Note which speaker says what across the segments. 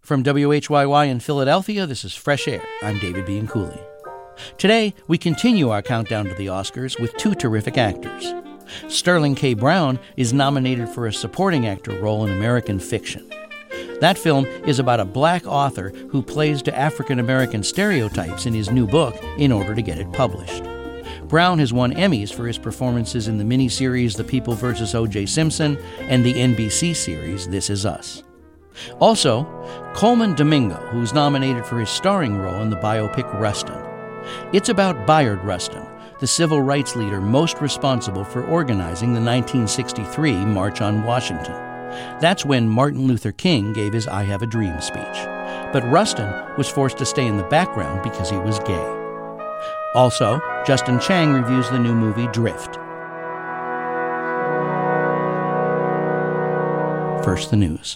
Speaker 1: From WHYY in Philadelphia, this is Fresh Air. I'm David Bianculli. Today, we continue our countdown to the Oscars with two terrific actors. Sterling K. Brown is nominated for a supporting actor role in American Fiction. That film is about a black author who plays to African-American stereotypes in his new book in order to get it published. Brown has won Emmys for his performances in the miniseries The People vs. O.J. Simpson and the NBC series This Is Us. Also, Colman Domingo, who's nominated for his starring role in the biopic Rustin. It's about Bayard Rustin, the civil rights leader most responsible for organizing the 1963 March on Washington. That's when Martin Luther King gave his I Have a Dream speech. But Rustin was forced to stay in the background because he was gay. Also, Justin Chang reviews the new movie Drift. First, the news.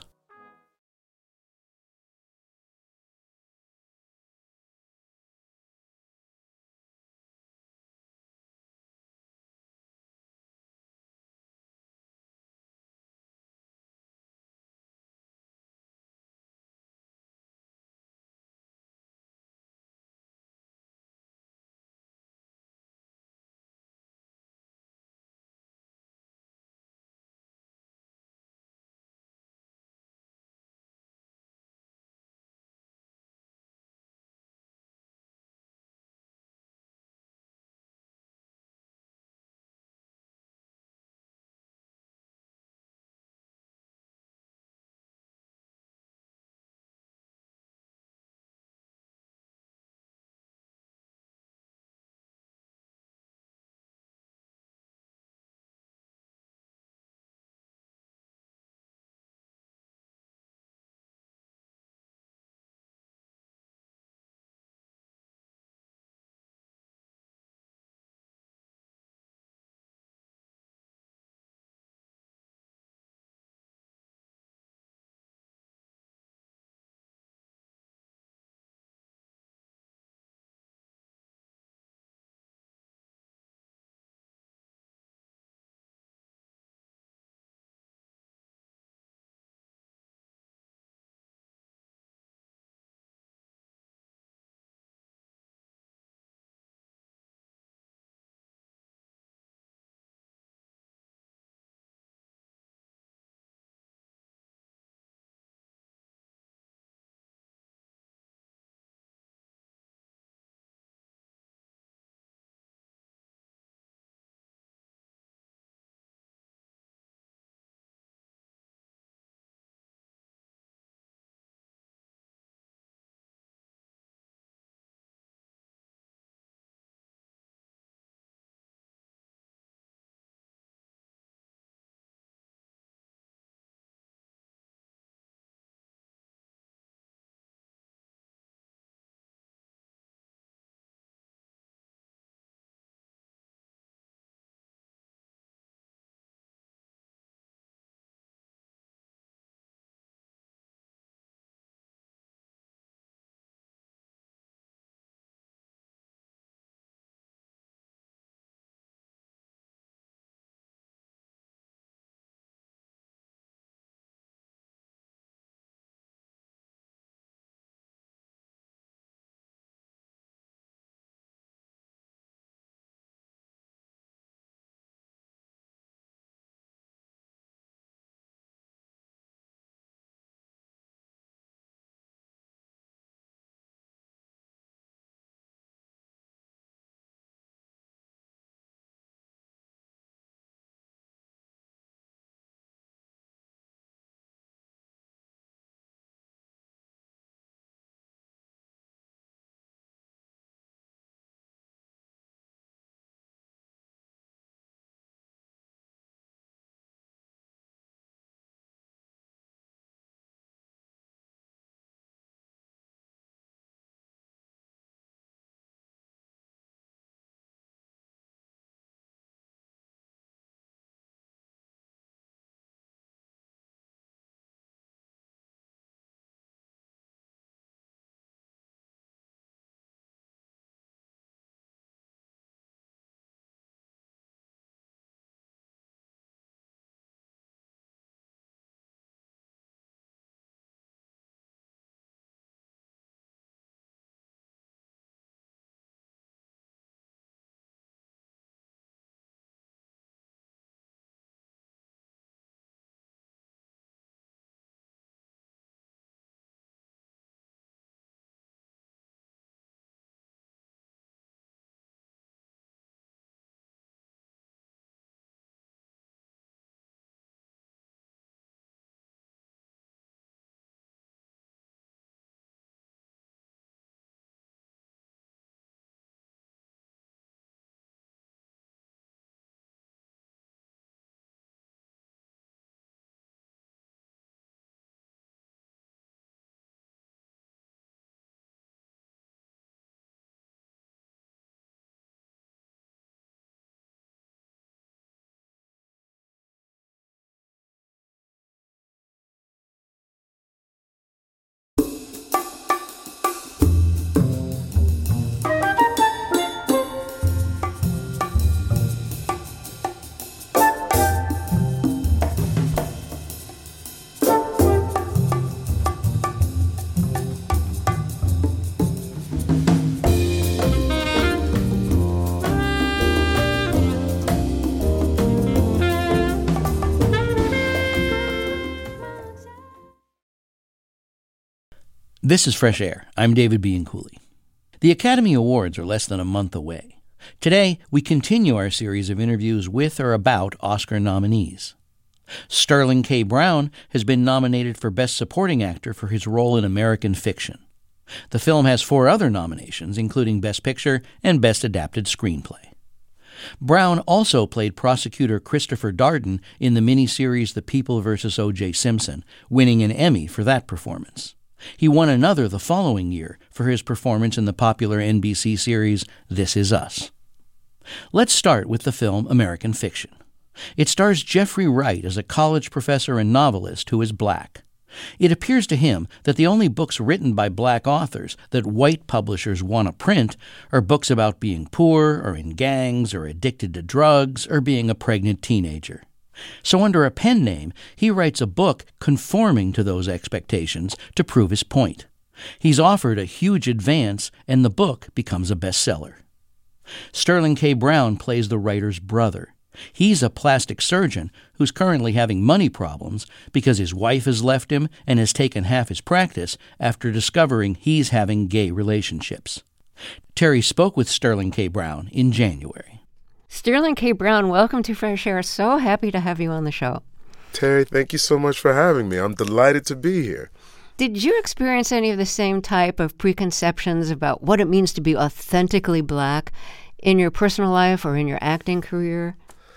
Speaker 1: This is Fresh Air. I'm David Bianculli. The Academy Awards are less than a month away. Today, we continue our series of interviews with or about Oscar nominees. Sterling K. Brown has been nominated for Best Supporting Actor for his role in American Fiction. The film has 4 other nominations, including Best Picture and Best Adapted Screenplay. Brown also played prosecutor Christopher Darden in the miniseries The People vs. O.J. Simpson, winning an Emmy for that performance. He won another the following year for his performance in the popular NBC series This Is Us. Let's start with the film American Fiction. It stars Jeffrey Wright as a college professor and novelist who is black. It appears to him that the only books written by black authors that white publishers want to print are books about being poor or in gangs or addicted to drugs or being a pregnant teenager. So under a pen name, he writes a book conforming to those expectations to prove his point. He's offered a huge advance, and the book becomes a bestseller. Sterling K. Brown plays the writer's brother. He's a plastic surgeon who's currently having money problems because his wife has left him and has taken half his practice after discovering he's having gay relationships. Terry spoke with Sterling K. Brown in January.
Speaker 2: Sterling K. Brown, welcome to Fresh Air. So happy to have you on the show.
Speaker 3: Terry, thank you so much for having me. I'm delighted to be here.
Speaker 2: Did you experience any of the same type of preconceptions about what it means to be authentically black in your personal life or in your acting career?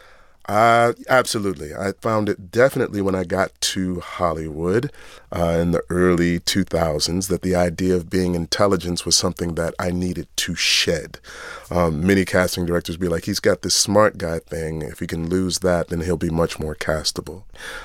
Speaker 3: Absolutely. I found it definitely when I got to Hollywood in the early 2000s that the idea of being intelligent was something that I needed to shed. Many casting directors be like, he's got this smart guy thing. If he can lose that, then he'll be much more castable.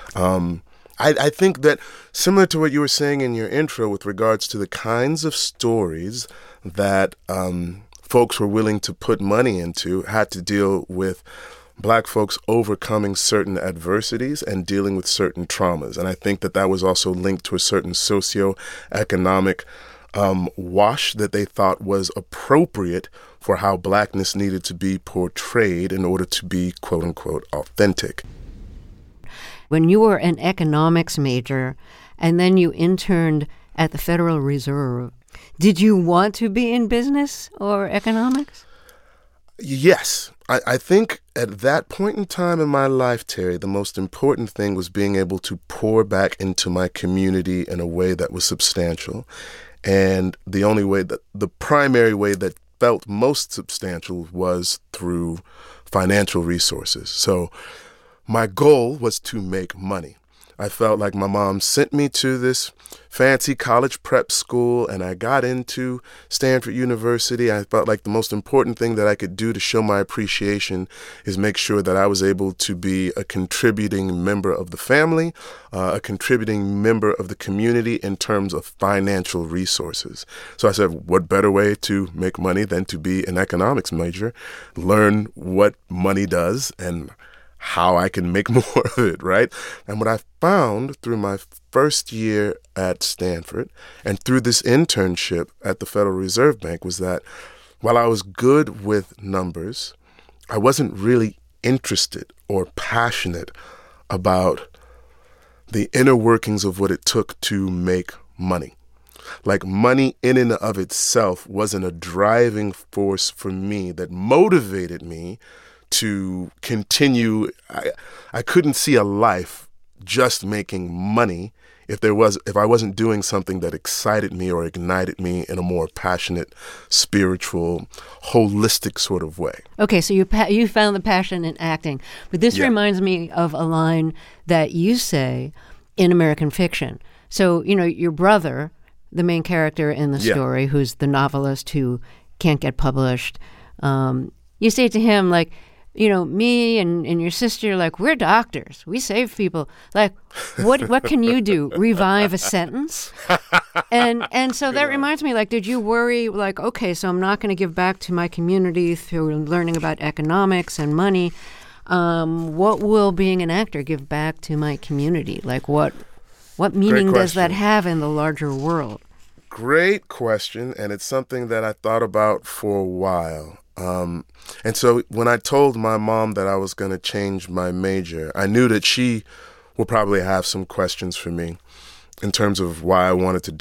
Speaker 3: I think that similar to what you were saying in your intro with regards to the kinds of stories that folks were willing to put money into had to deal with Black folks overcoming certain adversities and dealing with certain traumas. And I think that that was also linked to a certain socioeconomic wash that they thought was appropriate for how Blackness needed to be portrayed in order to be, quote unquote, authentic.
Speaker 2: When you were an economics major and then you interned at the Federal Reserve, did you want to be in business or economics?
Speaker 3: Yes. I think at that point in time in my life, Terry, the most important thing was being able to pour back into my community in a way that was substantial. And the primary way that felt most substantial was through financial resources. So my goal was to make money. I felt like my mom sent me to this fancy college prep school and I got into Stanford University. I felt like the most important thing that I could do to show my appreciation is make sure that I was able to be a contributing member of the family, a contributing member of the community in terms of financial resources. So I said, what better way to make money than to be an economics major, learn what money does and how I can make more of it, right? And what I found through my first year at Stanford and through this internship at the Federal Reserve Bank was that while I was good with numbers, I wasn't really interested or passionate about the inner workings of what it took to make money. Like money in and of itself wasn't a driving force for me that motivated me to continue. I couldn't see a life just making money if I wasn't doing something that excited me or ignited me in a more passionate, spiritual, holistic sort of way.
Speaker 2: Okay, so you found the passion in acting. But this reminds me of a line that you say in American Fiction. So, your brother, the main character in the story, who's the novelist who can't get published, you say to him, like, me and your sister, like, we're doctors. We save people. Like, what can you do? Revive a sentence? And so that reminds me, like, did you worry, like, okay, so I'm not going to give back to my community through learning about economics and money. What will being an actor give back to my community? Like, what meaning does that have in the larger world?
Speaker 3: Great question, and it's something that I thought about for a while. And so when I told my mom that I was going to change my major, I knew that she will probably have some questions for me in terms of why I wanted to do it.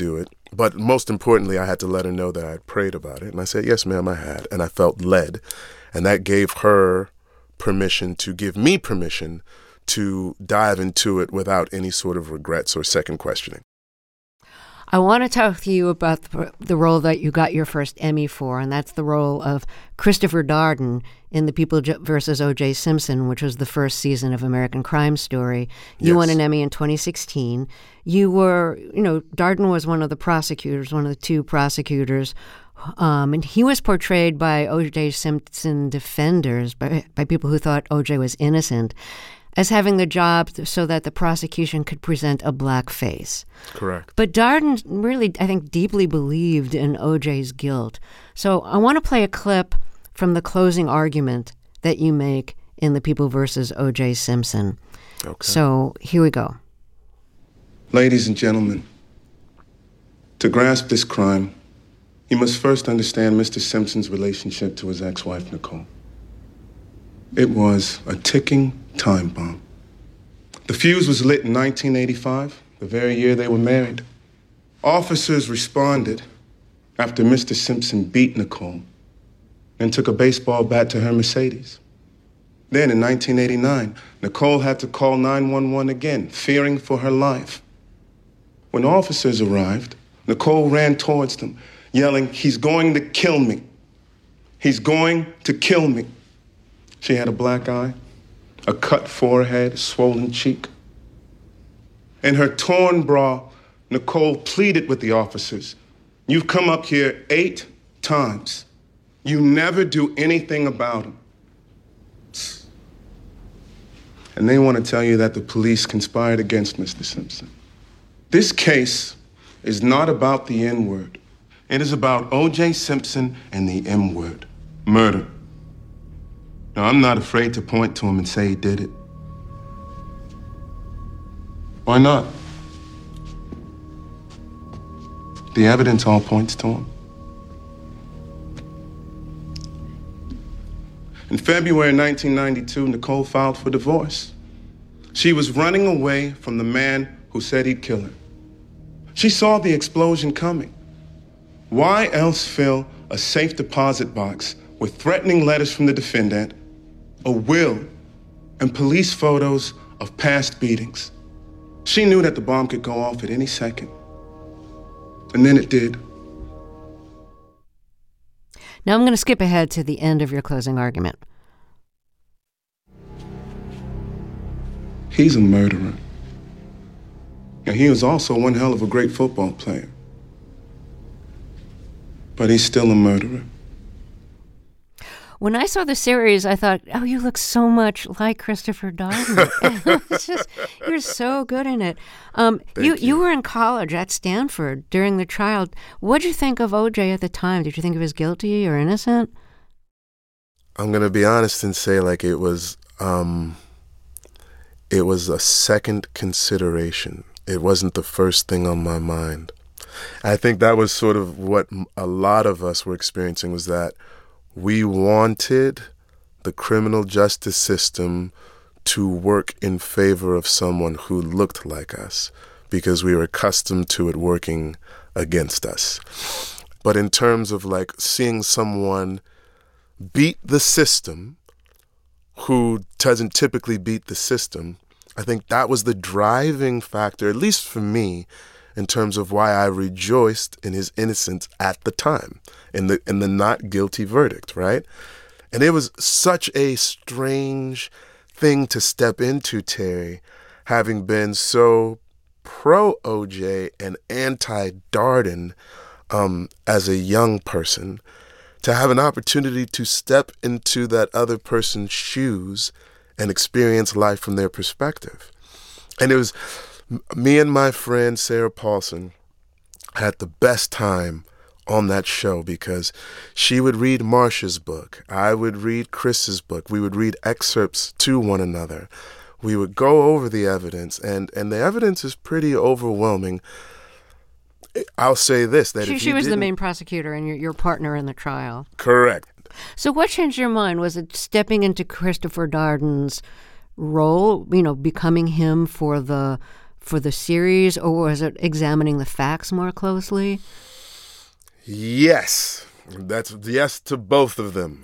Speaker 3: But most importantly, I had to let her know that I had prayed about it. And I said, yes, ma'am, I had. And I felt led. And that gave her permission to give me permission to dive into it without any sort of regrets or second questioning.
Speaker 2: I want to talk to you about the role that you got your first Emmy for, and that's the role of Christopher Darden in The People vs. O.J. Simpson, which was the first season of American Crime Story. You won an Emmy in 2016. You were, Darden was one of the prosecutors, one of the two prosecutors, and he was portrayed by O.J. Simpson defenders, by people who thought O.J. was innocent, as having the job so that the prosecution could present a black face.
Speaker 3: Correct.
Speaker 2: But Darden really, I think, deeply believed in O.J.'s guilt. So I want to play a clip from the closing argument that you make in The People vs. O.J. Simpson.
Speaker 3: Okay.
Speaker 2: So here we go.
Speaker 4: Ladies and gentlemen, to grasp this crime, you must first understand Mr. Simpson's relationship to his ex-wife, Nicole. It was a ticking time bomb. The fuse was lit in 1985, the very year they were married. Officers responded after Mr. Simpson beat Nicole and took a baseball bat to her Mercedes. Then in 1989, Nicole had to call 911 again, fearing for her life. When officers arrived, Nicole ran towards them, yelling, "He's going to kill me. He's going to kill me." She had a black eye, a cut forehead, swollen cheek. In her torn bra, Nicole pleaded with the officers, "You've come up here 8 times. You never do anything about him." And they want to tell you that the police conspired against Mr. Simpson. This case is not about the N-word. It is about O.J. Simpson and the M-word, murder. Now, I'm not afraid to point to him and say he did it. Why not? The evidence all points to him. In February 1992, Nicole filed for divorce. She was running away from the man who said he'd kill her. She saw the explosion coming. Why else fill a safe deposit box with threatening letters from the defendant, a will, and police photos of past beatings? She knew that the bomb could go off at any second. And then it did.
Speaker 2: Now I'm going to skip ahead to the end of your closing argument.
Speaker 4: He's a murderer. And he was also one hell of a great football player. But he's still a murderer.
Speaker 2: When I saw the series, I thought, oh, you look so much like Christopher Darden. You're so good in it. You were in college at Stanford during the trial. What did you think of O.J. at the time? Did you think he was guilty or innocent?
Speaker 3: I'm going to be honest and say it was a second consideration. It wasn't the first thing on my mind. I think that was sort of what a lot of us were experiencing, was that we wanted the criminal justice system to work in favor of someone who looked like us, because we were accustomed to it working against us. But in terms of seeing someone beat the system who doesn't typically beat the system, I think that was the driving factor, at least for me, in terms of why I rejoiced in his innocence at the time, in the not guilty verdict, right? And it was such a strange thing to step into, Terry, having been so pro-OJ and anti-Darden as a young person, to have an opportunity to step into that other person's shoes and experience life from their perspective. And it was me and my friend Sarah Paulson had the best time on that show, because she would read Marsha's book, I would read Chris's book, we would read excerpts to one another, we would go over the evidence, and the evidence is pretty overwhelming. I'll say this, that
Speaker 2: she was the main prosecutor and your partner in the trial.
Speaker 3: Correct.
Speaker 2: So what changed your mind? Was it stepping into Christopher Darden's role, becoming him for the for the series, or was it examining the facts more closely?
Speaker 3: Yes. That's yes to both of them.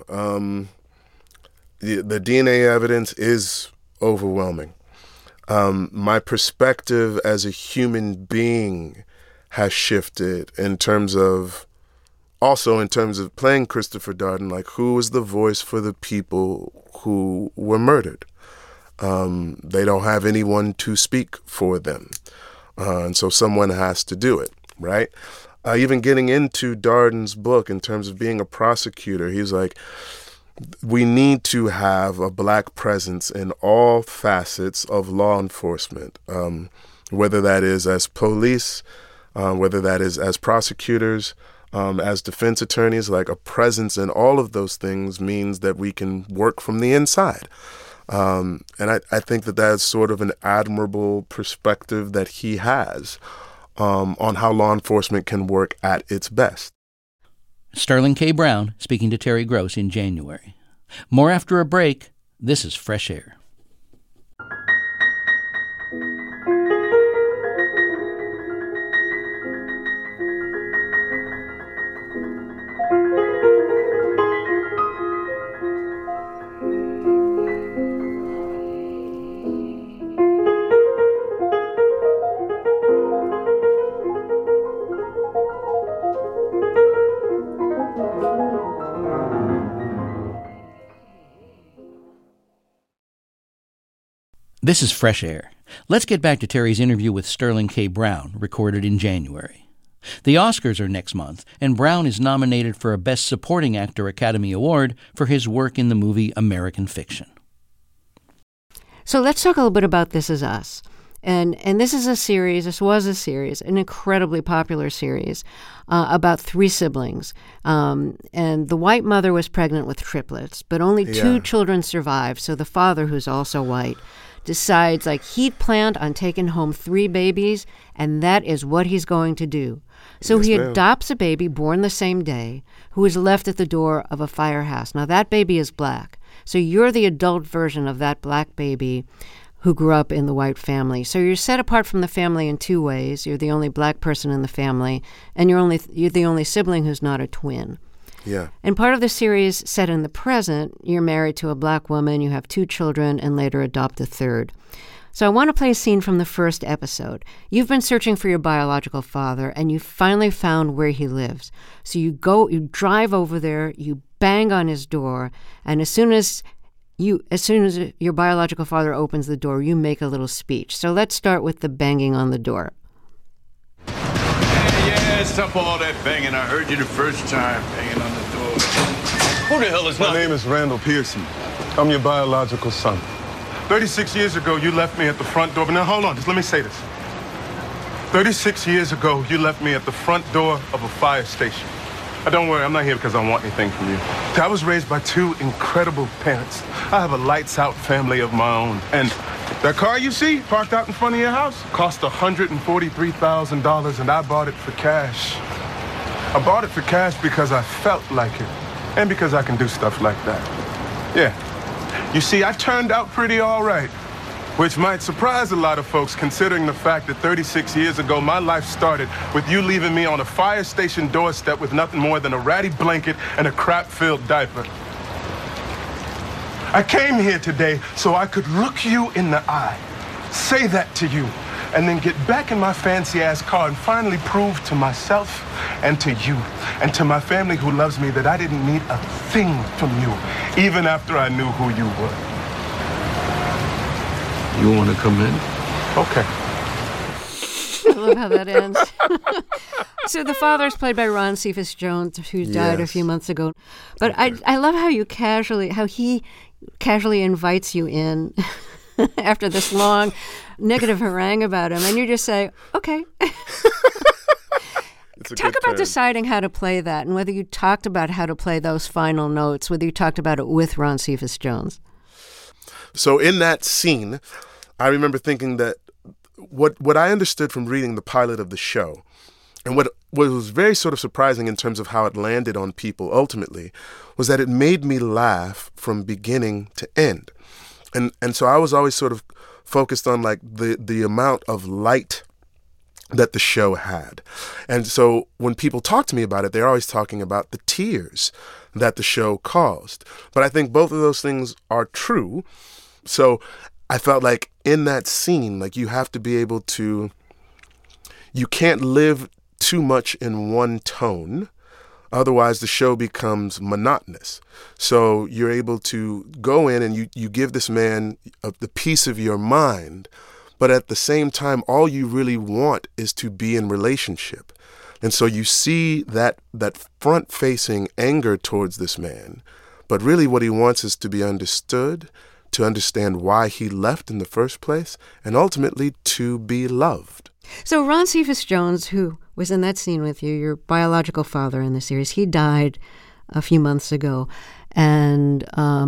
Speaker 3: The DNA evidence is overwhelming. My perspective as a human being has shifted in terms of playing Christopher Darden, like who was the voice for the people who were murdered. They don't have anyone to speak for them. And so someone has to do it, right? Even getting into Darden's book in terms of being a prosecutor, he's like, we need to have a Black presence in all facets of law enforcement, whether that is as police, whether that is as prosecutors, as defense attorneys. Like, a presence in all of those things means that we can work from the inside. And I think that that's sort of an admirable perspective that he has on how law enforcement can work at its best.
Speaker 1: Sterling K. Brown speaking to Terry Gross in January. More after a break. This is Fresh Air. This is Fresh Air. Let's get back to Terry's interview with Sterling K. Brown, recorded in January. The Oscars are next month, and Brown is nominated for a Best Supporting Actor Academy Award for his work in the movie American Fiction.
Speaker 2: So let's talk a little bit about This Is Us. And this was a series, an incredibly popular series about three siblings. And the white mother was pregnant with triplets, but only two children survived. So the father, who's also white, decides like he'd planned on taking home 3 babies, and that is what he's going to do. So he adopts a baby born the same day who is left at the door of a firehouse. Now that baby is Black. So you're the adult version of that Black baby who grew up in the white family. So you're set apart from the family in 2 ways. You're the only Black person in the family, and you're the only sibling who's not a twin.
Speaker 3: Yeah.
Speaker 2: And part of the series set in the present, you're married to a Black woman, you have 2 children, and later adopt a 3rd. So I want to play a scene from the first episode. You've been searching for your biological father, and you finally found where he lives. So you drive over there, you bang on his door, and as soon as your biological father opens the door, you make a little speech. So let's start with the banging on the door.
Speaker 5: Yeah, stop all that banging. I heard you the first time banging on the door. Who the hell is
Speaker 4: My name is Randall Pearson. I'm your biological son. 36 years ago, you left me at the front door. But now, hold on, just let me say this. 36 years ago, you left me at the front door of a fire station. Don't worry, I'm not here because I want anything from you. I was raised by 2 incredible parents. I have a lights-out family of my own. And that car you see parked out in front of your house cost $143,000, and I bought it for cash. I bought it for cash because I felt like it, and because I can do stuff like that. Yeah. You see, I turned out pretty all right, which might surprise a lot of folks considering the fact that 36 years ago, my life started with you leaving me on a fire station doorstep with nothing more than a ratty blanket and a crap-filled diaper. I came here today so I could look you in the eye, say that to you, and then get back in my fancy-ass car and finally prove to myself and to you and to my family who loves me that I didn't need a thing from you, even after I knew who you were.
Speaker 5: You want to come in?
Speaker 4: Okay.
Speaker 2: I love how that ends. So the father's played by Ron Cephas Jones, who died a few months ago. But I love how he casually invites you in after this long negative harangue about him, and you just say, okay. Talk about deciding how to play that, and whether you talked about how to play those final notes, whether you talked about it with Ron Cephas Jones.
Speaker 3: So in that scene, I remember thinking that what I understood from reading the pilot of the show, and what was very sort of surprising in terms of how it landed on people ultimately, was that it made me laugh from beginning to end. And so I was always sort of focused on like the amount of light that the show had. And so when people talk to me about it, they're always talking about the tears that the show caused. But I think both of those things are true. So I felt like in that scene, like you have to be able to, you can't live too much in one tone. Otherwise, the show becomes monotonous. So you're able to go in and you give this man the piece of your mind, but at the same time, all you really want is to be in relationship. And so you see that front-facing anger towards this man, but really what he wants is to be understood, to understand why he left in the first place, and ultimately to be loved.
Speaker 2: So Ron Cephas Jones, who was in that scene with you, your biological father in the series, he died a few months ago. And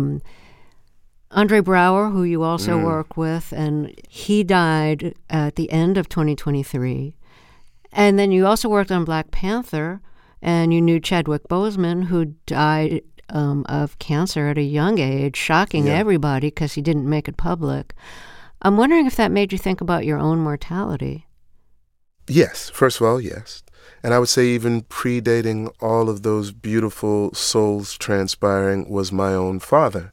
Speaker 2: Andre Braugher, who you also work with, and he died at the end of 2023. And then you also worked on Black Panther, and you knew Chadwick Boseman, who died of cancer at a young age, shocking everybody because he didn't make it public. I'm wondering if that made you think about your own mortality.
Speaker 3: Yes. First of all, yes. And I would say even predating all of those beautiful souls transpiring was my own father,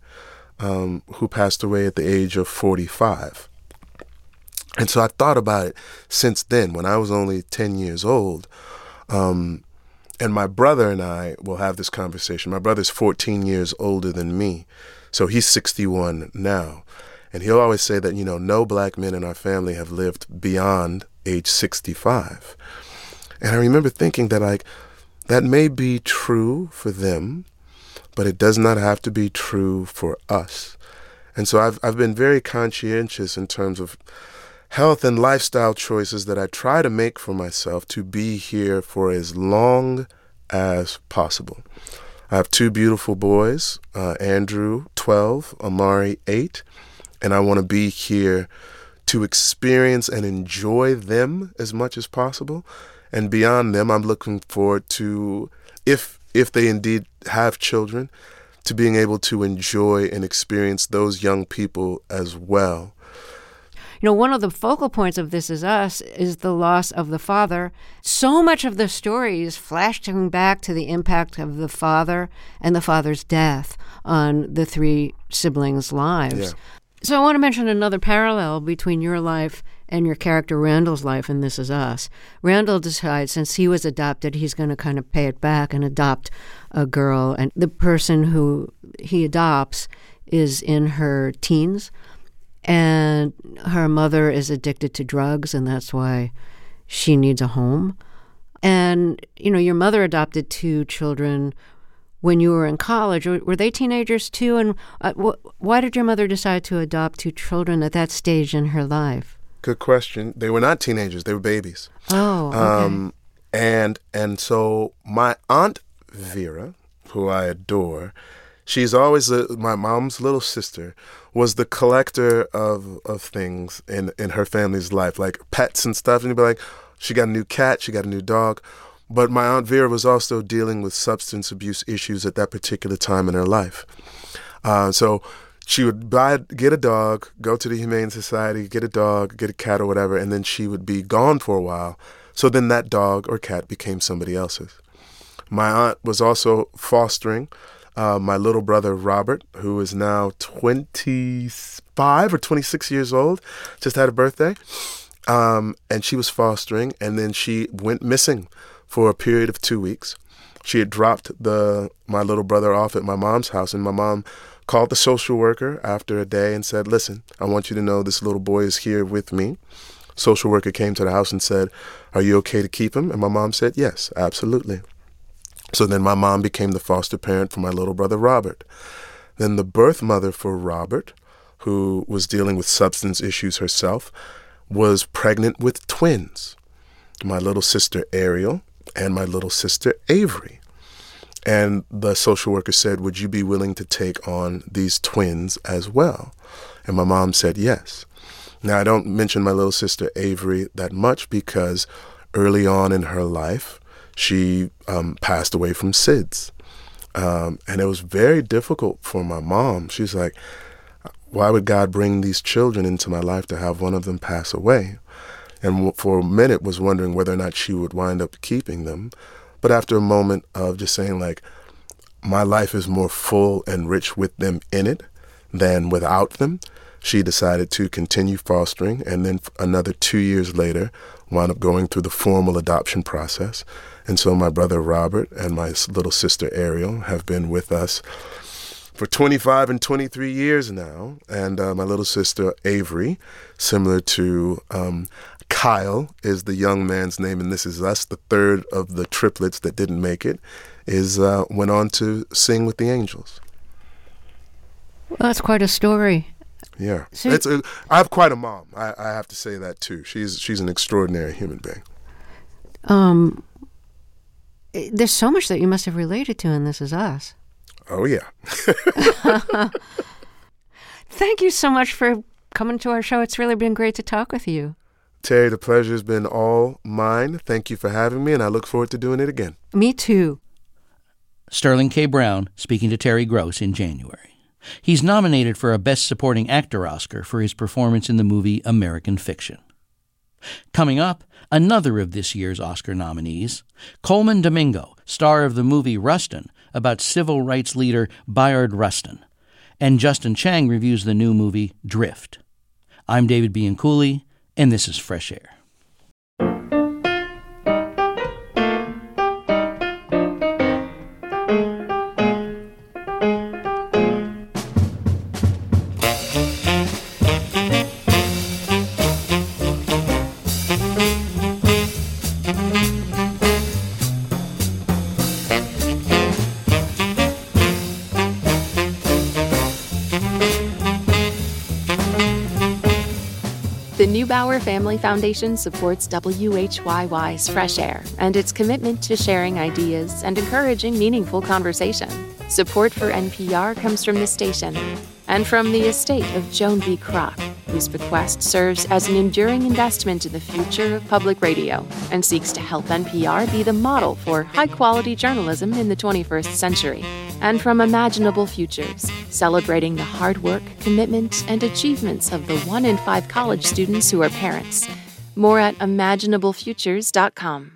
Speaker 3: who passed away at the age of 45. And so I thought about it since then, when I was only 10 years old. And my brother and I will have this conversation. My brother's 14 years older than me, so he's 61 now. And he'll always say that, no black men in our family have lived beyond age 65. And I remember thinking that, that may be true for them, but it does not have to be true for us. And so I've been very conscientious in terms of health and lifestyle choices that I try to make for myself to be here for as long as possible. I have two beautiful boys, Andrew, 12, Amari, 8, and I want to be here to experience and enjoy them as much as possible. And beyond them, I'm looking forward to, if they indeed have children, to being able to enjoy and experience those young people as well.
Speaker 2: One of the focal points of This Is Us is the loss of the father. So much of the story is flashing back to the impact of the father and the father's death on the three siblings' lives.
Speaker 3: Yeah.
Speaker 2: So I want to mention another parallel between your life and your character Randall's life in This Is Us. Randall decides, since he was adopted, he's going to kind of pay it back and adopt a girl. And the person who he adopts is in her teens. And her mother is addicted to drugs, and that's why she needs a home. And, your mother adopted two children when you were in college. Were they teenagers too? And why did your mother decide to adopt two children at that stage in her life?
Speaker 3: Good question. They were not teenagers. They were babies.
Speaker 2: Oh, okay.
Speaker 3: And so my Aunt Vera, who I adore, she's always my mom's little sister, was the collector of things in her family's life, like pets and stuff. And you'd be like, she got a new cat, she got a new dog. But my Aunt Vera was also dealing with substance abuse issues at that particular time in her life. So she would get a dog, go to the Humane Society, get a dog, get a cat or whatever, and then she would be gone for a while. So then that dog or cat became somebody else's. My aunt was also fostering my little brother, Robert, who is now 25 or 26 years old, just had a birthday. And she was fostering, and then she went missing for a period of 2 weeks. She had dropped my little brother off at my mom's house, and my mom called the social worker after a day and said, listen, I want you to know this little boy is here with me. Social worker came to the house and said, are you okay to keep him? And my mom said, yes, absolutely. So then my mom became the foster parent for my little brother, Robert. Then the birth mother for Robert, who was dealing with substance issues herself, was pregnant with twins, my little sister, Ariel, and my little sister, Avery. And the social worker said, would you be willing to take on these twins as well? And my mom said yes. Now, I don't mention my little sister, Avery, that much because early on in her life, she passed away from SIDS. And it was very difficult for my mom. She's like, why would God bring these children into my life to have one of them pass away? And for a minute was wondering whether or not she would wind up keeping them. But after a moment of just saying, like, my life is more full and rich with them in it than without them, she decided to continue fostering, and then another 2 years later wound up going through the formal adoption process. And so my brother Robert and my little sister Ariel have been with us for 25 and 23 years now. And my little sister Avery, similar to Kyle is the young man's name, and this is us, the third of the triplets that didn't make it, went on to sing with the Angels.
Speaker 2: Well, that's quite a story.
Speaker 3: Yeah. So, I have quite a mom. I have to say that, too. She's an extraordinary human being.
Speaker 2: There's so much that you must have related to in This Is Us.
Speaker 3: Oh, yeah.
Speaker 2: Thank you so much for coming to our show. It's really been great to talk with you.
Speaker 3: Terry, the pleasure's been all mine. Thank you for having me, and I look forward to doing it again.
Speaker 2: Me too.
Speaker 1: Sterling K. Brown speaking to Terry Gross in January. He's nominated for a Best Supporting Actor Oscar for his performance in the movie American Fiction. Coming up, another of this year's Oscar nominees, Colman Domingo, star of the movie Rustin, about civil rights leader Bayard Rustin. And Justin Chang reviews the new movie Drift. I'm David Bianculli, and this is Fresh Air.
Speaker 6: The Neubauer Family Foundation supports WHYY's Fresh Air and its commitment to sharing ideas and encouraging meaningful conversation. Support for NPR comes from the station and from the estate of Joan B. Kroc, whose bequest serves as an enduring investment in the future of public radio and seeks to help NPR be the model for high-quality journalism in the 21st century. And from Imaginable Futures, celebrating the hard work, commitment, and achievements of the 1 in 5 college students who are parents. More at imaginablefutures.com.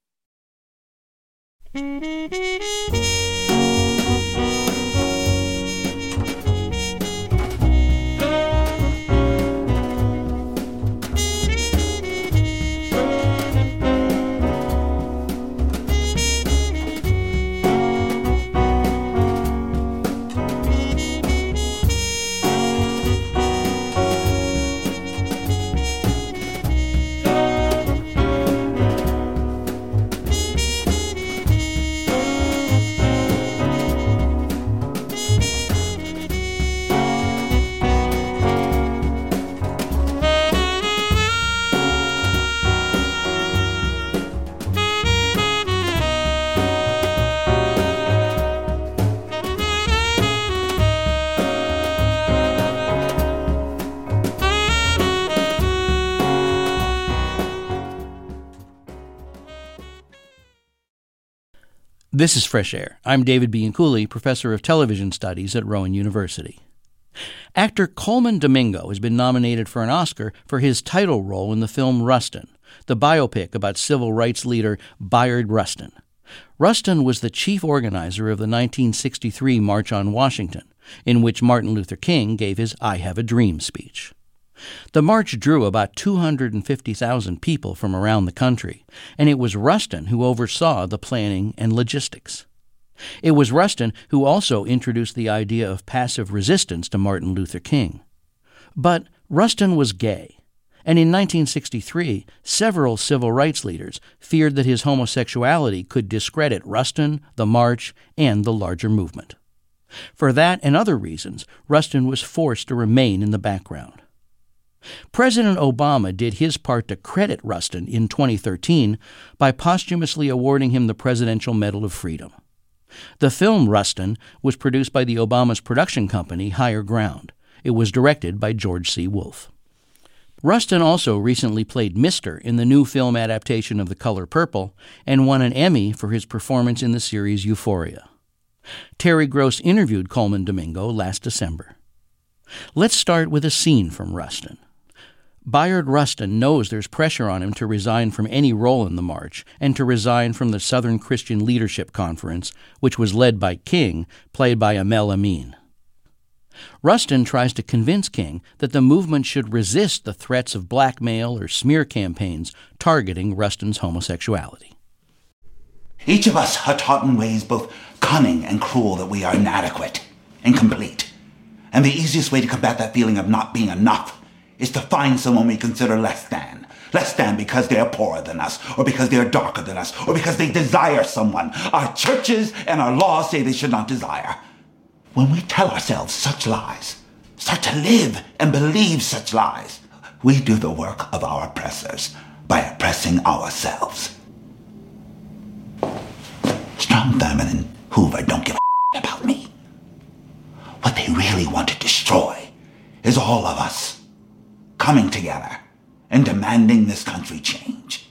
Speaker 1: This is Fresh Air. I'm David Bianculli, professor of television studies at Rowan University. Actor Colman Domingo has been nominated for an Oscar for his title role in the film Rustin, the biopic about civil rights leader Bayard Rustin. Rustin was the chief organizer of the 1963 March on Washington, in which Martin Luther King gave his I Have a Dream speech. The march drew about 250,000 people from around the country, and it was Rustin who oversaw the planning and logistics. It was Rustin who also introduced the idea of passive resistance to Martin Luther King. But Rustin was gay, and in 1963, several civil rights leaders feared that his homosexuality could discredit Rustin, the march, and the larger movement. For that and other reasons, Rustin was forced to remain in the background. President Obama did his part to credit Rustin in 2013 by posthumously awarding him the Presidential Medal of Freedom. The film Rustin was produced by the Obama's production company, Higher Ground. It was directed by George C. Wolfe. Rustin also recently played Mr. in the new film adaptation of The Color Purple and won an Emmy for his performance in the series Euphoria. Terry Gross interviewed Colman Domingo last December. Let's start with a scene from Rustin. Bayard Rustin knows there's pressure on him to resign from any role in the march and to resign from the Southern Christian Leadership Conference, which was led by King, played by Amel Amin. Rustin tries to convince King that the movement should resist the threats of blackmail or smear campaigns targeting Rustin's homosexuality.
Speaker 7: Each of us are taught in ways both cunning and cruel that we are inadequate, incomplete. And the easiest way to combat that feeling of not being enough is to find someone we consider less than. Less than because they are poorer than us, or because they are darker than us, or because they desire someone. Our churches and our laws say they should not desire. When we tell ourselves such lies, start to live and believe such lies, we do the work of our oppressors by oppressing ourselves. Strom Thurmond and Hoover don't give a about me. What they really want to destroy is all of us coming together and demanding this country change.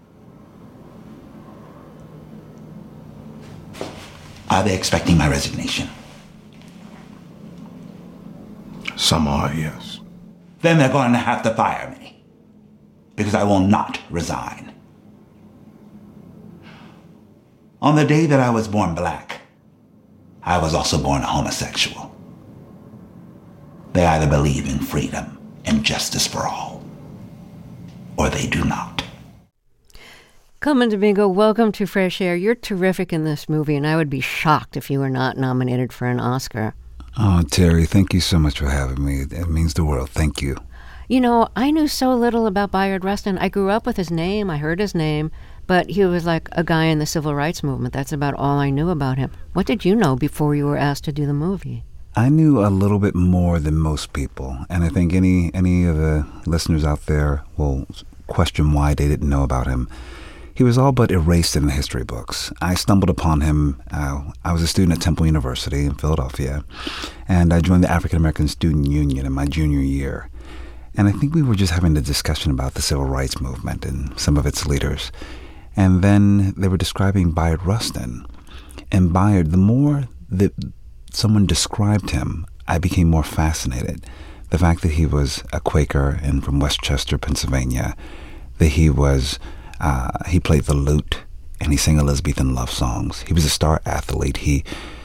Speaker 7: Are they expecting my resignation?
Speaker 4: Some are, yes.
Speaker 7: Then they're going to have to fire me, because I will not resign. On the day that I was born black, I was also born a homosexual. They either believe in freedom and justice for all, or they do not.
Speaker 2: Come to Bingo, welcome to Fresh Air. You're terrific in this movie, and I would be shocked if you were not nominated for an Oscar.
Speaker 8: Oh, Terry, thank you so much for having me. It means the world. Thank you.
Speaker 2: You know, I knew so little about Bayard Rustin. I grew up with his name. I heard his name. But he was like a guy in the civil rights movement. That's about all I knew about him. What did you know before you were asked to do the movie?
Speaker 8: I knew a little bit more than most people. And I think any of the listeners out there will question why they didn't know about him. He was all but erased in the history books. I stumbled upon him. I was a student at Temple University in Philadelphia, and I joined the African American Student Union in my junior year. And I think we were just having a discussion about the civil rights movement and some of its leaders. And then they were describing Bayard Rustin. And Bayard, the more that someone described him, I became more fascinated. The fact that he was a Quaker and from Westchester, Pennsylvania, that he played the lute and he sang Elizabethan love songs. He was a star athlete. He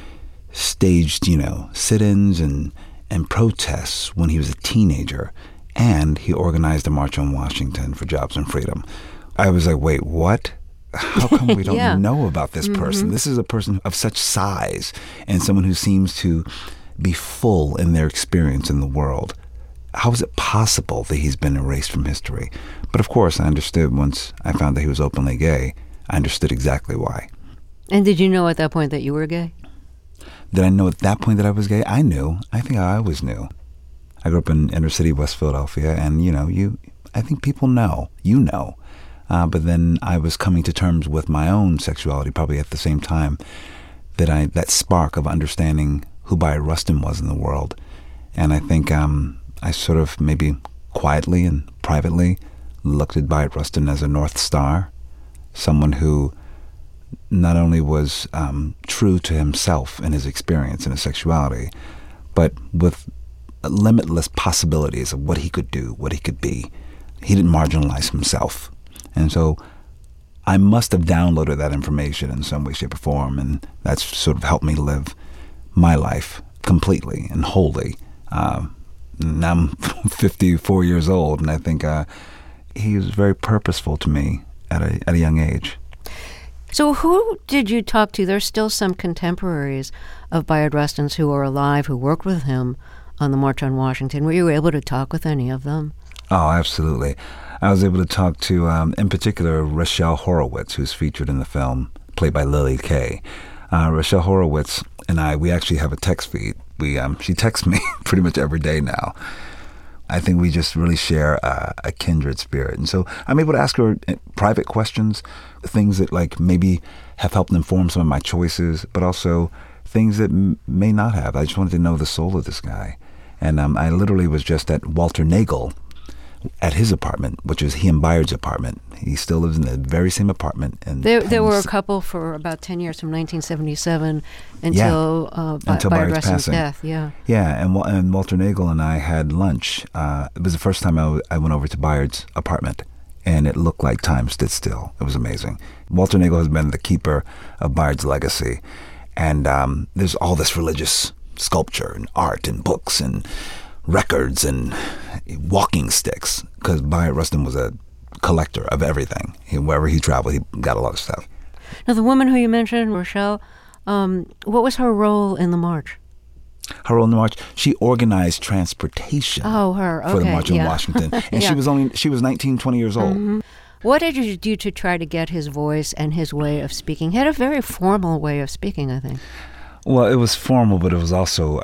Speaker 8: staged, sit-ins and protests when he was a teenager. And he organized a march on Washington for jobs and freedom. I was like, wait, what? How come we don't know about this person? This is a person of such size and someone who seems to be full in their experience in the world. How is it possible that he's been erased from history? But of course, I understood once I found that he was openly gay. I understood exactly why.
Speaker 2: And did you know at that point that you were gay?
Speaker 8: Did I know at that point that I was gay? I knew. I think I always knew. I grew up in inner city West Philadelphia, and I think people know. You know. But then I was coming to terms with my own sexuality probably at the same time that spark of understanding who Bayard Rustin was in the world. And I think I sort of maybe quietly and privately looked at Bayard Rustin as a North Star, someone who not only was true to himself and his experience and his sexuality, but with limitless possibilities of what he could do, what he could be. He didn't marginalize himself. And so I must have downloaded that information in some way, shape, or form, and that's sort of helped me live my life completely and wholly. Now I'm 54 years old, and I think he was very purposeful to me at a young age.
Speaker 2: So who did you talk to? There's still some contemporaries of Bayard Rustin's who are alive, who worked with him on the March on Washington. Were you able to talk with any of them? Oh,
Speaker 8: absolutely. I was able to talk to, in particular, Rachelle Horowitz, who's featured in the film, played by Lily Kay. Rachelle Horowitz and we actually have a text feed. She texts me pretty much every day now. I think we just really share a kindred spirit. And so I'm able to ask her private questions, things that like maybe have helped inform some of my choices, but also things that may not have. I just wanted to know the soul of this guy. And I literally was just at Walter Nagel, at his apartment, which was he and Bayard's apartment. He still lives in the very same apartment. And
Speaker 2: they were a couple for about 10 years, from 1977 until Bayard Rustin's death. Yeah.
Speaker 8: Yeah, and Walter Nagel and I had lunch. It was the first time I went over to Bayard's apartment, and it looked like time stood still. It was amazing. Walter Nagel has been the keeper of Bayard's legacy, and there's all this religious sculpture and art and books and records and walking sticks, because Bayard Rustin was a collector of everything. Wherever he traveled, he got a lot of stuff.
Speaker 2: Now, the woman who you mentioned, Rochelle, what was her role in the march?
Speaker 8: Her role in the march, she organized transportation for the March on Washington. And she was 19, 20 years old.
Speaker 2: Mm-hmm. What did you do to try to get his voice and his way of speaking? He had a very formal way of speaking, I think.
Speaker 8: Well, it was formal, but it was also,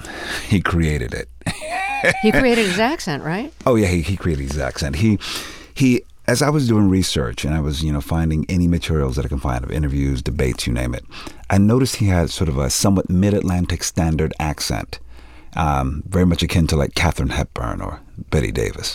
Speaker 8: he created it.
Speaker 2: He created his accent, right?
Speaker 8: Oh, yeah, he created his accent. He, as I was doing research and I was, finding any materials that I can find of interviews, debates, you name it, I noticed he had sort of a somewhat mid-Atlantic standard accent, very much akin to like Katharine Hepburn or Bette Davis.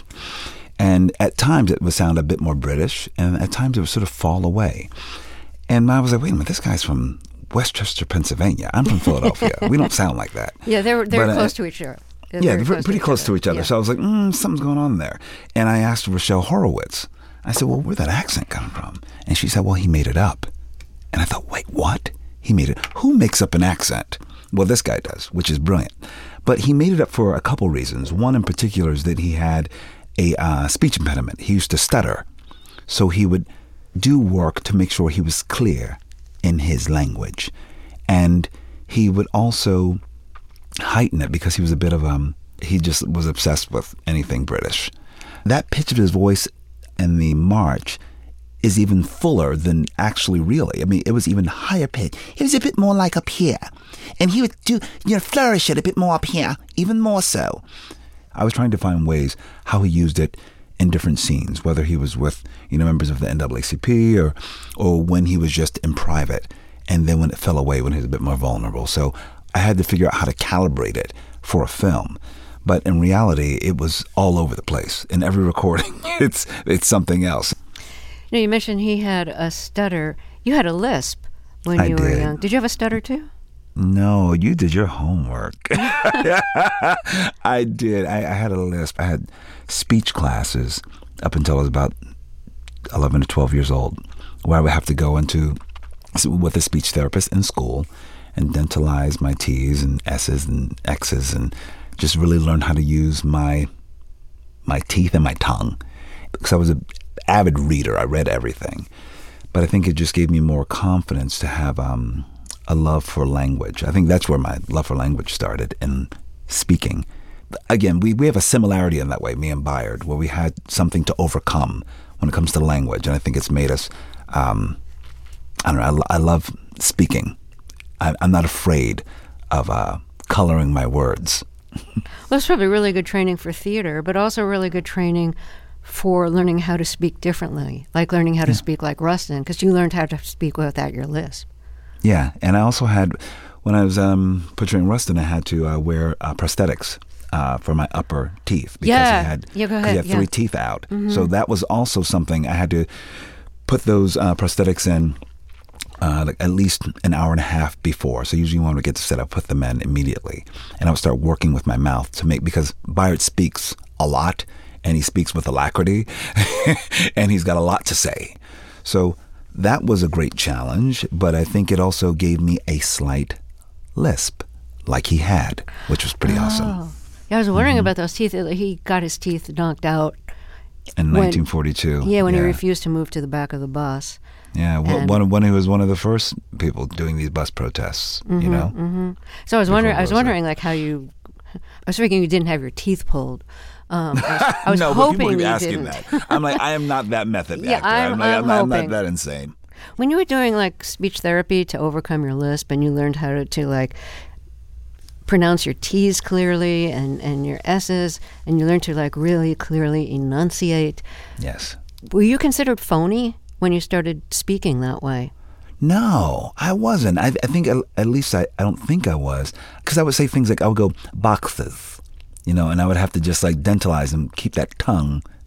Speaker 8: And at times it would sound a bit more British, and at times it would sort of fall away. And I was like, wait a minute, this guy's from Westchester, Pennsylvania. I'm from Philadelphia. We don't sound like that.
Speaker 2: Yeah, they're close to each other.
Speaker 8: They're pretty close to each other. Yeah. So I was like, something's going on there. And I asked Rochelle Horowitz. I said, well, where'd that accent come from? And she said, well, he made it up. And I thought, wait, what? He made it. Who makes up an accent? Well, this guy does, which is brilliant. But he made it up for a couple reasons. One in particular is that he had a speech impediment. He used to stutter. So he would do work to make sure he was clear in his language. And he would also heighten it because he was a bit of he just was obsessed with anything British. That pitch of his voice in the march is even fuller than actually really. I mean, it was even higher pitch. It was a bit more like up here. And he would do, flourish it a bit more up here, even more so. I was trying to find ways how he used it in different scenes, whether he was with, members of the NAACP or when he was just in private. And then when it fell away, when he was a bit more vulnerable. So I had to figure out how to calibrate it for a film. But in reality, it was all over the place. In every recording, it's something else.
Speaker 2: You mentioned he had a stutter. You had a lisp when you were young. Did you have a stutter too?
Speaker 8: No, you did your homework. I did. I had a lisp. I had speech classes up until I was about 11 to 12 years old, where I would have to go with a speech therapist in school and dentalize my T's and S's and X's and just really learn how to use my teeth and my tongue. Because I was an avid reader. I read everything. But I think it just gave me more confidence to have a love for language. I think that's where my love for language started, in speaking. Again, we have a similarity in that way, me and Bayard, where we had something to overcome when it comes to language. And I think it's made us, I love speaking. I'm not afraid of coloring my words.
Speaker 2: Well, it's probably really good training for theater, but also really good training for learning how to speak differently, like learning how to speak like Rustin, because you learned how to speak without your lisp.
Speaker 8: Yeah, and I also had, when I was portraying Rustin, I had to wear prosthetics for my upper teeth because he had 3 teeth out. Mm-hmm. So that was also something I had to put those prosthetics in at least an hour and a half before. So usually when we get to set, I put them in immediately. And I would start working with my mouth to make, because Bayard speaks a lot and he speaks with alacrity and he's got a lot to say. So that was a great challenge, but I think it also gave me a slight lisp like he had, which was pretty awesome.
Speaker 2: Yeah, I was wondering about those teeth. He got his teeth knocked out
Speaker 8: in 1942.
Speaker 2: Yeah, when he refused to move to the back of the bus.
Speaker 8: Yeah, when he was one of the first people doing these bus protests,
Speaker 2: Mm-hmm. So I was wondering, like, how you. I was thinking you didn't have your teeth pulled. I was
Speaker 8: no,
Speaker 2: hoping
Speaker 8: but people
Speaker 2: you
Speaker 8: asking
Speaker 2: didn't.
Speaker 8: that. I'm like, I am not that method actor.
Speaker 2: I'm
Speaker 8: not that insane.
Speaker 2: When you were doing like speech therapy to overcome your lisp, and you learned how to like pronounce your T's clearly and your S's, and you learned to like really clearly enunciate.
Speaker 8: Yes.
Speaker 2: Were you considered phony when you started speaking that way?
Speaker 8: No, I wasn't. I think, at least I don't think I was. Because I would say things like, I would go, boxes, and I would have to just like dentalize and keep that tongue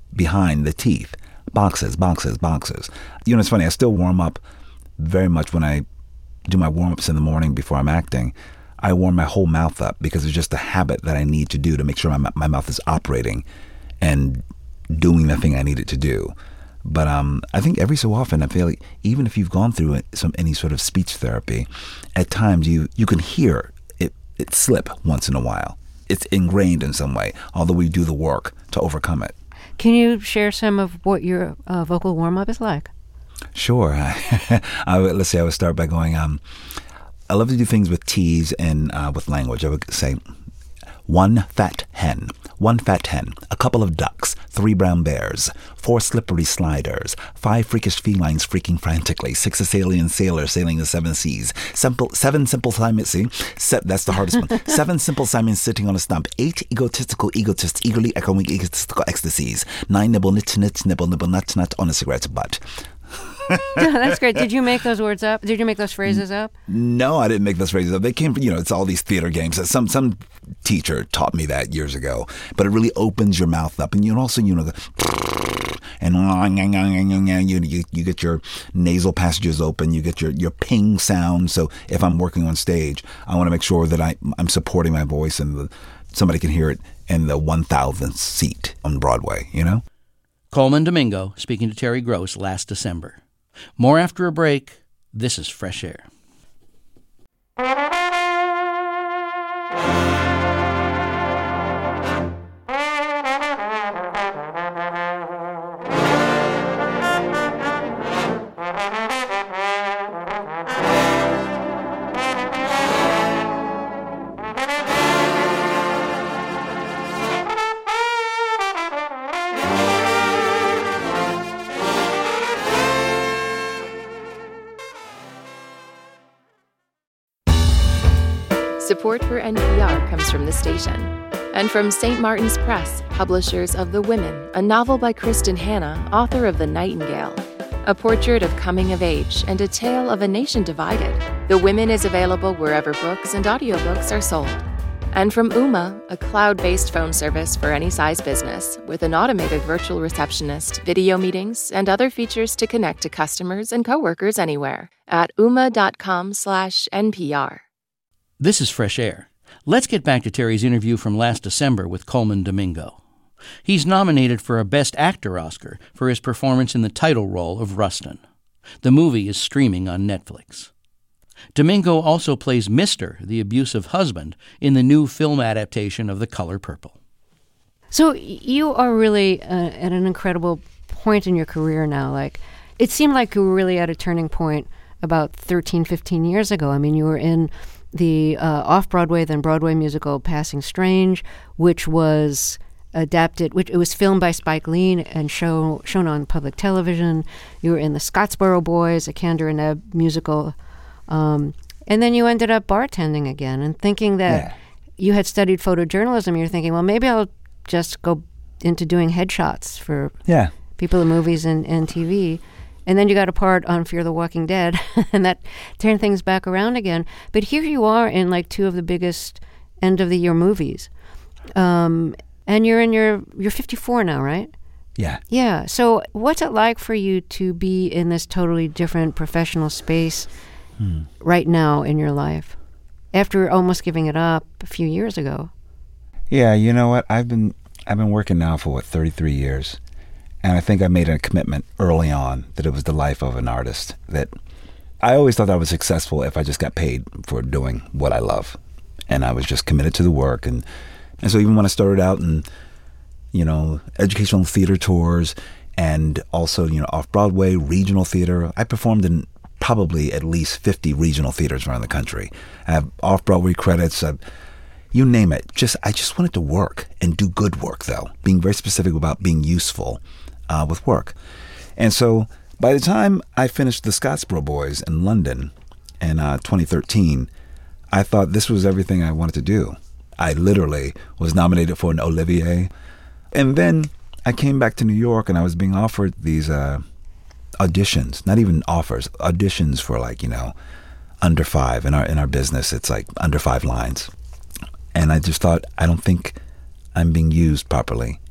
Speaker 8: behind the teeth. Boxes, boxes, boxes. You know, it's funny, I still warm up very much when I do my warm-ups in the morning before I'm acting. I warm my whole mouth up because it's just a habit that I need to do to make sure my mouth is operating and doing the thing I need it to do. But I think every so often I feel like even if you've gone through any sort of speech therapy, at times you can hear it slip once in a while. It's ingrained in some way, although we do the work to overcome it.
Speaker 2: Can you share some of what your vocal warm-up is like?
Speaker 8: Sure. Let's say I would start by going, I love to do things with T's and with language. I would say, 1 fat hen, a couple of ducks, 3 brown bears, 4 slippery sliders, 5 freakish felines freaking frantically, 6 Assyrian sailors sailing the 7 seas, 7 simple Simons, that's the hardest one, 7 simple Simons sitting on a stump, 8 egotistical egotists eagerly echoing egotistical ecstasies, 9 nibble nut on a cigarette's butt.
Speaker 2: That's great. Did you make those words up? Did you make those phrases up?
Speaker 8: No, I didn't make those phrases up. They came from, it's all these theater games. Some teacher taught me that years ago. But it really opens your mouth up. And you also, and you get your nasal passages open. You get your ping sound. So if I'm working on stage, I want to make sure that I'm supporting my voice and somebody can hear it in the 1,000th seat on Broadway,
Speaker 1: Colman Domingo speaking to Terry Gross last December. More after a break. This is Fresh Air.
Speaker 6: Support for NPR comes from the station and from St. Martin's Press, publishers of The Women, a novel by Kristen Hanna, author of The Nightingale, a portrait of coming of age and a tale of a nation divided. The Women is available wherever books and audiobooks are sold. And from Ooma, a cloud-based phone service for any size business with an automated virtual receptionist, video meetings, and other features to connect to customers and coworkers anywhere at ooma.com/NPR.
Speaker 1: This is Fresh Air. Let's get back to Terry's interview from last December with Colman Domingo. He's nominated for a Best Actor Oscar for his performance in the title role of Rustin. The movie is streaming on Netflix. Domingo also plays Mr., the abusive husband, in the new film adaptation of The Color Purple.
Speaker 2: So you are really at an incredible point in your career now. It seemed like you were really at a turning point about 13, 15 years ago. I mean, you were in the off-Broadway, then Broadway musical Passing Strange, which was adapted, it was filmed by Spike Lee and shown on public television. You were in the Scottsboro Boys, a Kander and Ebb musical. And then you ended up bartending again and thinking that you had studied photojournalism. You're thinking, well, maybe I'll just go into doing headshots for people in movies and TV. And then you got a part on Fear the Walking Dead, and that turned things back around again. But here you are in 2 of the biggest end-of-the-year movies. And you're 54 now, right?
Speaker 8: Yeah.
Speaker 2: Yeah. So what's it like for you to be in this totally different professional space right now in your life, after almost giving it up a few years ago?
Speaker 8: Yeah, you know what? I've been working now for 33 years. And I think I made a commitment early on that it was the life of an artist, that I always thought I was successful if I just got paid for doing what I love. And I was just committed to the work. And so even when I started out in, educational theater tours and also, off-Broadway, regional theater, I performed in probably at least 50 regional theaters around the country. I have off-Broadway credits. You name it. I just wanted to work and do good work, though, being very specific about being useful with work. And so by the time I finished the Scottsboro Boys in London in 2013, I thought this was everything I wanted to do. I literally was nominated for an Olivier. And then I came back to New York and I was being offered these auditions, not even offers, auditions for under 5. In our business, it's under 5 lines. And I just thought, I don't think I'm being used properly.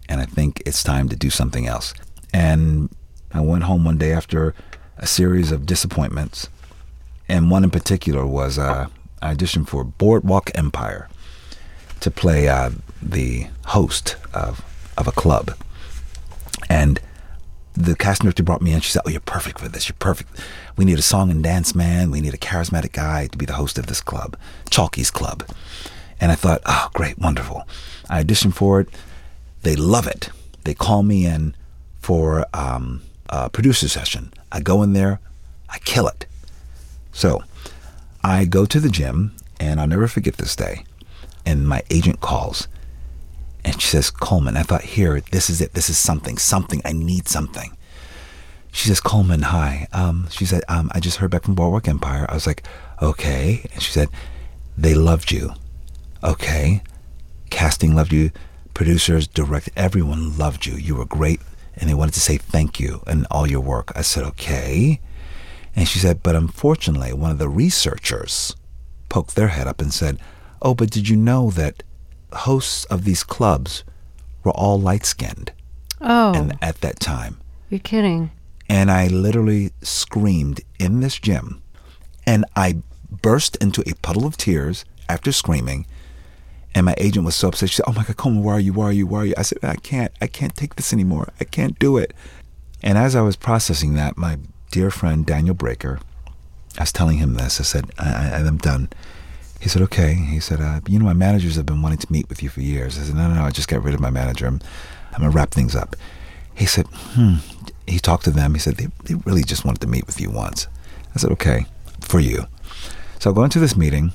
Speaker 8: and I think it's time to do something else. And I went home one day after a series of disappointments, and one in particular was I auditioned for Boardwalk Empire to play the host of a club. And the casting director brought me in. She said, "Oh, you're perfect for this. You're perfect. We need a song and dance man. We need a charismatic guy to be the host of this club, Chalky's Club." And I thought, oh, great, wonderful. I auditioned for it. They love it. They call me in for a producer session. I go in there. I kill it. So I go to the gym, and I'll never forget this day. And my agent calls. And she says, "Coleman," I thought, here, this is it. This is something. I need something. She says, "Coleman, hi." She said, "I just heard back from Boardwalk Empire." I was like, "Okay." And she said, "They loved you." "Okay." "Casting loved you. Producers, direct, everyone loved you. You were great. And they wanted to say thank you and all your work." I said, "Okay." And she said, "But unfortunately, one of the researchers poked their head up and said, 'Oh, but did you know that hosts of these clubs were all light-skinned?'"
Speaker 2: Oh.
Speaker 8: And at that time.
Speaker 2: You're kidding.
Speaker 8: And I literally screamed in this gym, and I burst into a puddle of tears after screaming. And my agent was so upset. She said, "Oh my God, Coleman, where are you? Where are you? Where are you?" I said, I can't take this anymore. I can't do it." And as I was processing that, my dear friend Daniel Breaker, I was telling him this. I said, I'm done. He said, "Okay." He said, "My managers have been wanting to meet with you for years." I said, No, I just got rid of my manager. I'm going to wrap things up. He said, He talked to them. He said, they really just wanted to meet with you once. I said, "Okay, for you." So I go into this meeting,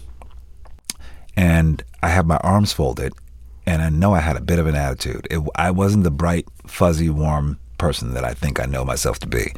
Speaker 8: and I have my arms folded, and I know I had a bit of an attitude. I wasn't the bright, fuzzy, warm person that I think I know myself to be.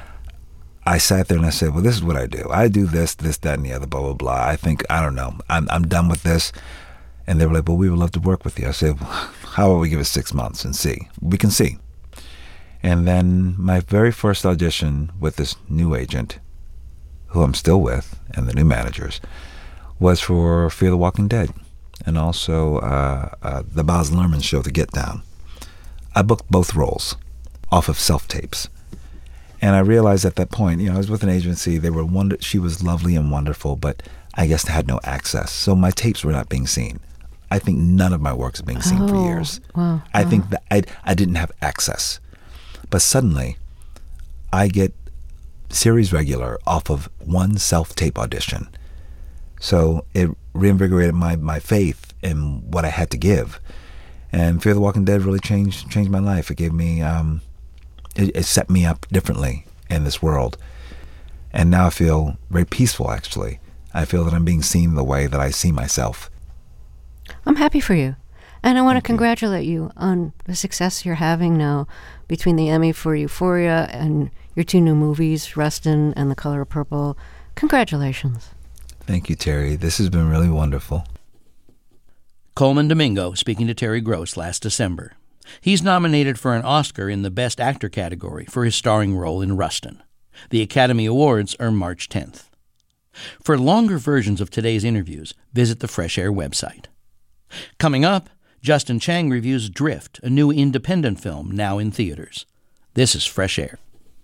Speaker 8: I sat there and I said, "Well, this is what I do. I do this, that, and the other, blah, blah, blah. I don't know. I'm done with this." And they were like, "Well, we would love to work with you." I said, "Well, how about we give it 6 months and see? We can see." And then my very first audition with this new agent, who I'm still with, and the new managers, was for Fear the Walking Dead, and also the Baz Luhrmann show, The Get Down. I booked both roles off of self-tapes. And I realized at that point, I was with an agency. She was lovely and wonderful, but I guess I had no access. So my tapes were not being seen. I think none of my work is being seen for years.
Speaker 2: Wow.
Speaker 8: I think that I didn't have access. But suddenly, I get series regular off of one self-tape audition. So it reinvigorated my faith in what I had to give. And Fear the Walking Dead really changed my life. It gave me, it set me up differently in this world. And now I feel very peaceful, actually. I feel that I'm being seen the way that I see myself.
Speaker 2: I'm happy for you. And I want to congratulate you on the success you're having now between the Emmy for Euphoria and your 2 new movies, Rustin and The Color of Purple. Congratulations.
Speaker 8: Thank you, Terry. This has been really wonderful.
Speaker 1: Colman Domingo speaking to Terry Gross last December. He's nominated for an Oscar in the Best Actor category for his starring role in Rustin. The Academy Awards are March 10th. For longer versions of today's interviews, visit the Fresh Air website. Coming up, Justin Chang reviews Drift, a new independent film now in theaters. This is Fresh Air.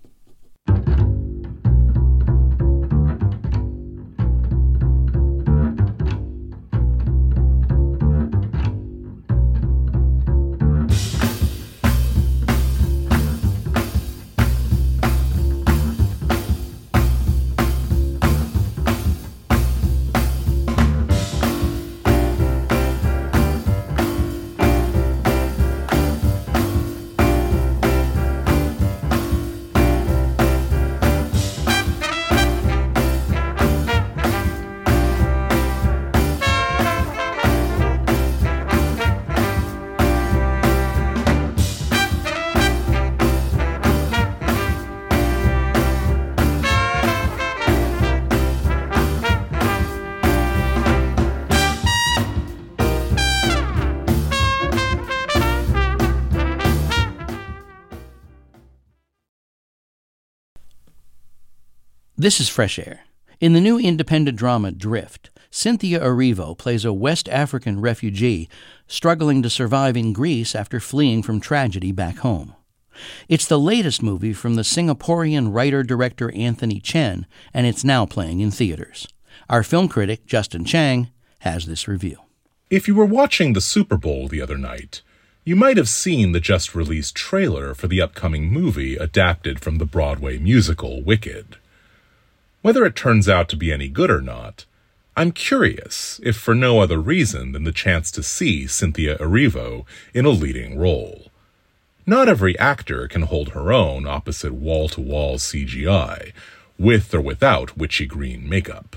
Speaker 1: This is Fresh Air. In the new independent drama Drift, Cynthia Erivo plays a West African refugee struggling to survive in Greece after fleeing from tragedy back home. It's the latest movie from the Singaporean writer-director Anthony Chen, and it's now playing in theaters. Our film critic, Justin Chang, has this review.
Speaker 9: If you were watching the Super Bowl the other night, you might have seen the just-released trailer for the upcoming movie adapted from the Broadway musical Wicked. Whether it turns out to be any good or not, I'm curious, if for no other reason than the chance to see Cynthia Erivo in a leading role. Not every actor can hold her own opposite wall-to-wall CGI, with or without witchy green makeup.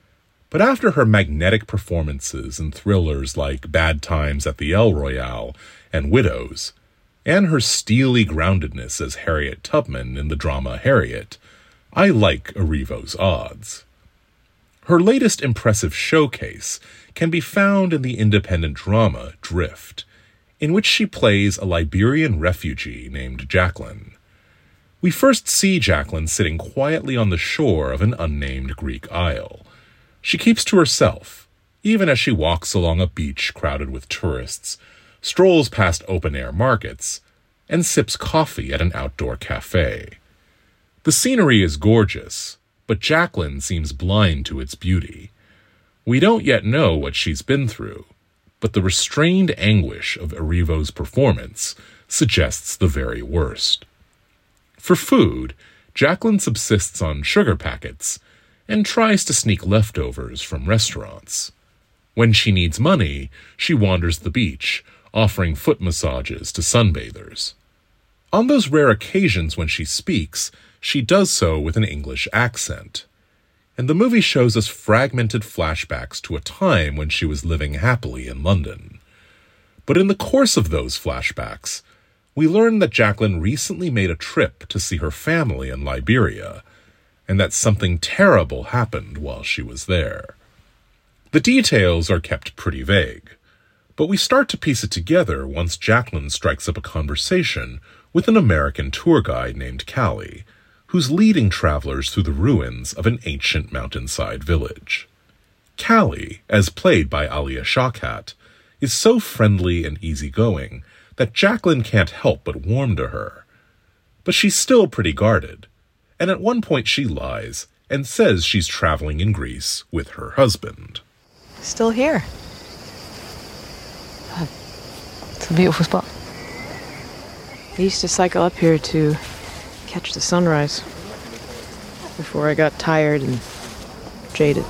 Speaker 9: But after her magnetic performances in thrillers like Bad Times at the El Royale and Widows, and her steely groundedness as Harriet Tubman in the drama Harriet, I like Erivo's odds. Her latest impressive showcase can be found in the independent drama Drift, in which she plays a Liberian refugee named Jacqueline. We first see Jacqueline sitting quietly on the shore of an unnamed Greek isle. She keeps to herself, even as she walks along a beach crowded with tourists, strolls past open-air markets, and sips coffee at an outdoor cafe. The scenery is gorgeous, but Jacqueline seems blind to its beauty. We don't yet know what she's been through, but the restrained anguish of Erivo's performance suggests the very worst. For food, Jacqueline subsists on sugar packets and tries to sneak leftovers from restaurants. When she needs money, she wanders the beach, offering foot massages to sunbathers. On those rare occasions when she speaks, she does so with an English accent. And the movie shows us fragmented flashbacks to a time when she was living happily in London. But in the course of those flashbacks, we learn that Jacqueline recently made a trip to see her family in Liberia, and that something terrible happened while she was there. The details are kept pretty vague, but we start to piece it together once Jacqueline strikes up a conversation with an American tour guide named Callie, who's leading travelers through the ruins of an ancient mountainside village. Callie, as played by Alia Shawkat, is so friendly and easygoing that Jacqueline can't help but warm to her. But she's still pretty guarded, and at one point she lies and says she's traveling in Greece with her husband.
Speaker 10: Still here. It's a beautiful spot. I used to cycle up here to catch the sunrise before I got tired and jaded.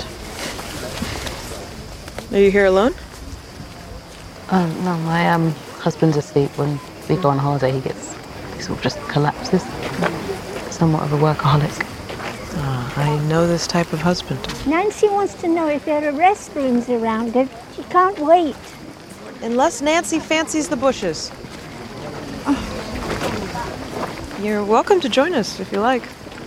Speaker 10: Are you here alone?
Speaker 11: No, my husband's asleep. When we go on holiday, he sort of just collapses. Somewhat of a workaholic.
Speaker 10: I know this type of husband.
Speaker 12: Nancy wants to know if there are restrooms around it. She can't wait.
Speaker 10: Unless Nancy fancies the bushes. You're welcome to join us if you like.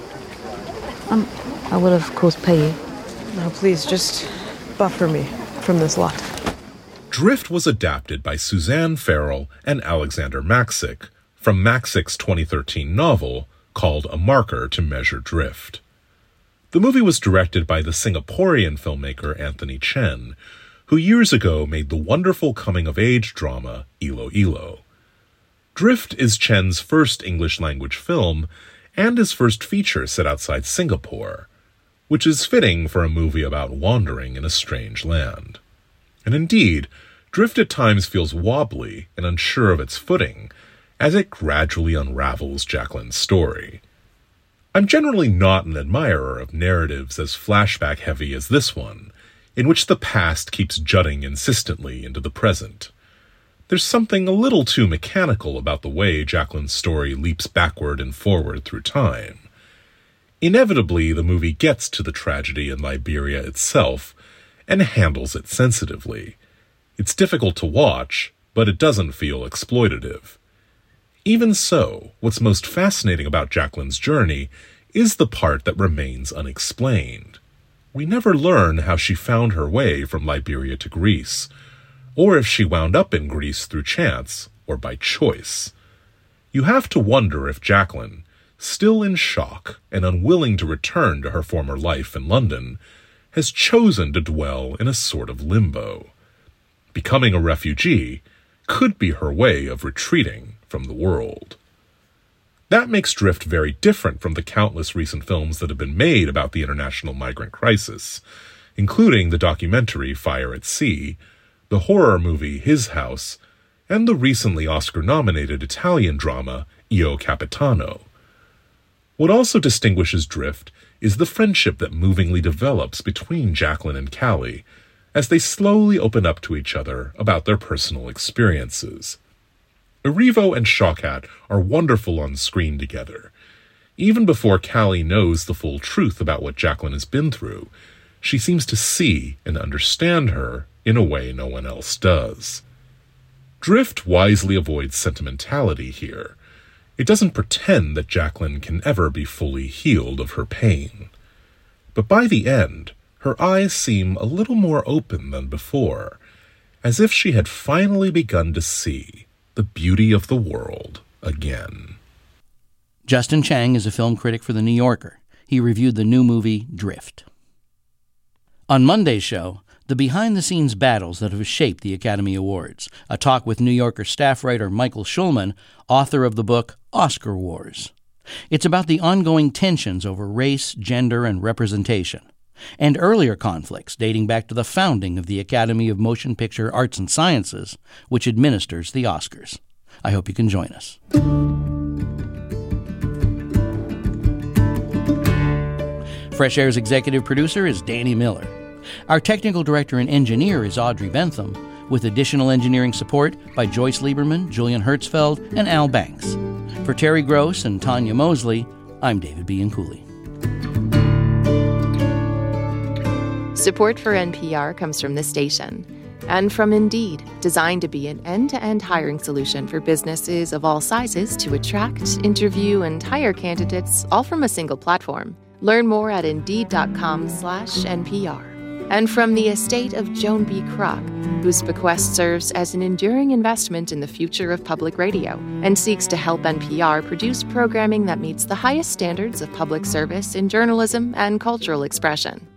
Speaker 11: I will, of course, pay you.
Speaker 10: No, please, just buffer me from this lot.
Speaker 9: Drift was adapted by Suzanne Farrell and Alexander Maxick from Maxick's 2013 novel called A Marker to Measure Drift. The movie was directed by the Singaporean filmmaker Anthony Chen, who years ago made the wonderful coming-of-age drama Ilo Ilo. Drift is Chen's first English-language film and his first feature set outside Singapore, which is fitting for a movie about wandering in a strange land. And indeed, Drift at times feels wobbly and unsure of its footing as it gradually unravels Jacqueline's story. I'm generally not an admirer of narratives as flashback-heavy as this one, in which the past keeps jutting insistently into the present. There's something a little too mechanical about the way Jacqueline's story leaps backward and forward through time. Inevitably, the movie gets to the tragedy in Liberia itself and handles it sensitively. It's difficult to watch, but it doesn't feel exploitative. Even so, what's most fascinating about Jacqueline's journey is the part that remains unexplained. We never learn how she found her way from Liberia to Greece, or if she wound up in Greece through chance or by choice. You have to wonder if Jacqueline, still in shock and unwilling to return to her former life in London, has chosen to dwell in a sort of limbo. becoming a refugee could be her way of retreating from the world. That makes Drift very different from the countless recent films that have been made about the international migrant crisis, including the documentary Fire at Sea, the horror movie His House, and the recently Oscar-nominated Italian drama Io Capitano. What also distinguishes Drift is the friendship that movingly develops between Jacqueline and Callie as they slowly open up to each other about their personal experiences. Erivo and Shawkat are wonderful on screen together. Even before Callie knows the full truth about what Jacqueline has been through, she seems to see and understand her in a way no one else does. Drift wisely avoids sentimentality here. It doesn't pretend that Jacqueline can ever be fully healed of her pain. But by the end, her eyes seem a little more open than before, as if she had finally begun to see the beauty of the world again.
Speaker 1: Justin Chang is a film critic for The New Yorker. He reviewed the new movie Drift. On Monday's show, the behind-the-scenes battles that have shaped the Academy Awards, a talk with New Yorker staff writer Michael Schulman, author of the book Oscar Wars. It's about the ongoing tensions over race, gender, and representation, and earlier conflicts dating back to the founding of the Academy of Motion Picture Arts and Sciences, which administers the Oscars. I hope you can join us. Fresh Air's executive producer is Danny Miller. Our technical director and engineer is Audrey Bentham, with additional engineering support by Joyce Lieberman, Julian Hertzfeld, and Al Banks. For Terry Gross and Tanya Mosley, I'm David Bianculli.
Speaker 6: Support for NPR comes from this station and from Indeed, designed to be an end-to-end hiring solution for businesses of all sizes to attract, interview, and hire candidates all from a single platform. Learn more at Indeed.com/NPR. And from the estate of Joan B. Kroc, whose bequest serves as an enduring investment in the future of public radio and seeks to help NPR produce programming that meets the highest standards of public service in journalism and cultural expression.